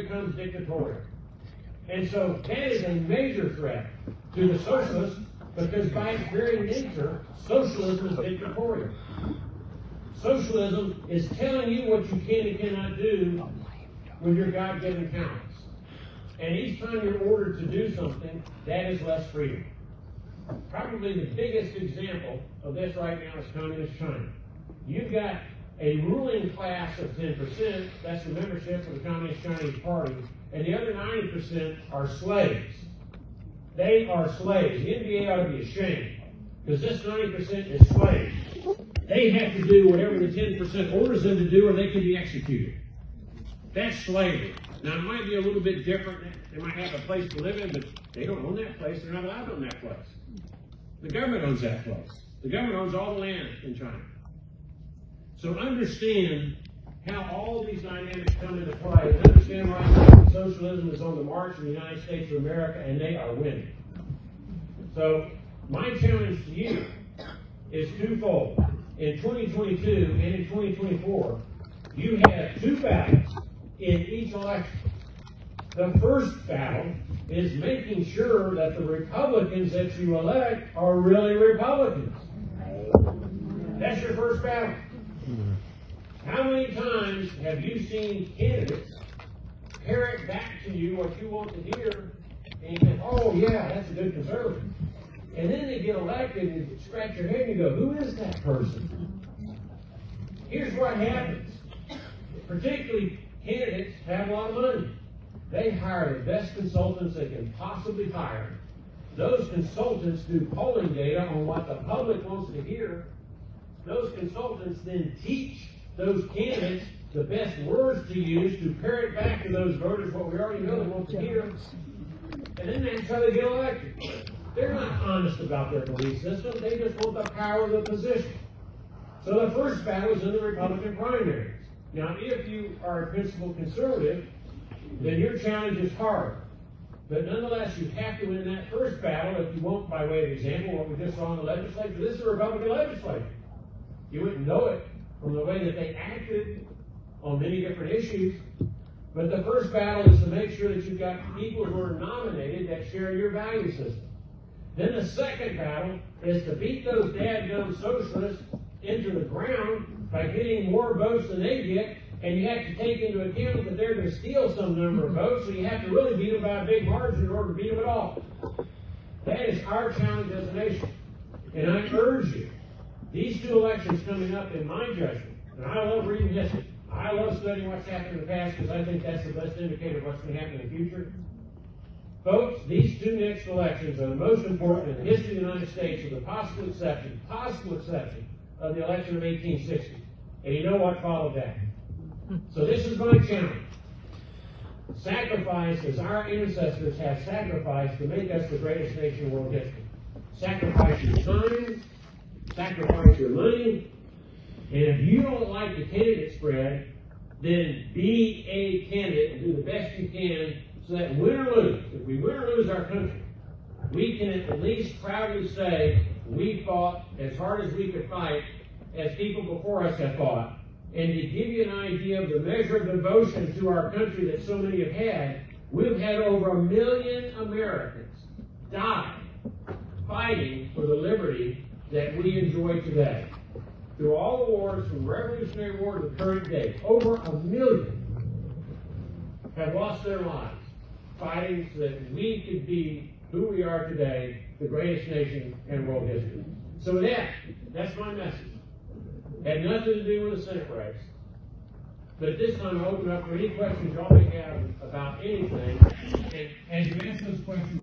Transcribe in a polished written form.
becomes dictatorial. And so that is a major threat to the socialists, because by its very nature, socialism is dictatorial. Socialism is telling you what you can and cannot do with your God-given talents. And each time you're ordered to do something, that is less freedom. Probably the biggest example of this right now is Communist China. You've got a ruling class of 10%, that's the membership of the Communist Chinese Party, and the other 90% are slaves. They are slaves. The NBA ought to be ashamed, because this 90% is slaves. They have to do whatever the 10% orders them to do, or they can be executed. That's slavery. Now, it might be a little bit different. They might have a place to live in, but they don't own that place. They're not allowed to own that place. The government owns that place. The government owns all the land in China. So understand how all these dynamics come into play. And understand right now socialism is on the march in the United States of America, and they are winning. So my challenge to you is twofold. In 2022 and in 2024, you have two battles in each election. The first battle is making sure that the Republicans that you elect are really Republicans. That's your first battle. How many times have you seen candidates parrot back to you what you want to hear, and you think, oh yeah, that's a good conservative. And then they get elected, and you scratch your head and you go, who is that person? Here's what happens. Particularly candidates have a lot of money. They hire the best consultants they can possibly hire. Those consultants do polling data on what the public wants to hear. Those consultants then teach those candidates the best words to use to parrot back to those voters what we already know they want to hear. And then that's how they get elected. They're not honest about their belief system. They just want the power of the position. So the first battle is in the Republican primaries. Now, if you are a principled conservative, then your challenge is hard. But nonetheless, you have to win that first battle if you won't, by way of example, what we just saw in the legislature. This is a Republican legislature. You wouldn't know it from the way that they acted on many different issues. But the first battle is to make sure that you've got people who are nominated that share your value system. Then the second battle is to beat those dadgum socialists into the ground by getting more votes than they get, and you have to take into account that they're going to steal some number of votes, so you have to really beat them by a big margin in order to beat them at all. That is our challenge as a nation. And I urge you, these two elections coming up, in my judgment, and I love reading history, I love studying what's happened in the past because I think that's the best indicator of what's going to happen in the future. Folks, these two next elections are the most important in the history of the United States, with the possible exception of the election of 1860. And you know what followed that. So this is my challenge. Sacrifice as our ancestors have sacrificed to make us the greatest nation in world history. Sacrifice your time, sacrifice your money, and if you don't like the candidate spread, then be a candidate and do the best you can so that win or lose, if we win or lose our country, we can at least proudly say we fought as hard as we could fight as people before us have fought. And to give you an idea of the measure of devotion to our country that so many have had, we've had over 1 million Americans die fighting for the liberty that we enjoy today. Through all the wars, from the Revolutionary War to the current day, over 1 million have lost their lives fighting so that we could be who we are today, the greatest nation in world history. So that's my message. Had nothing to do with the Senate race. But at this time, I open up for any questions y'all may have about anything. And as you answer those questions,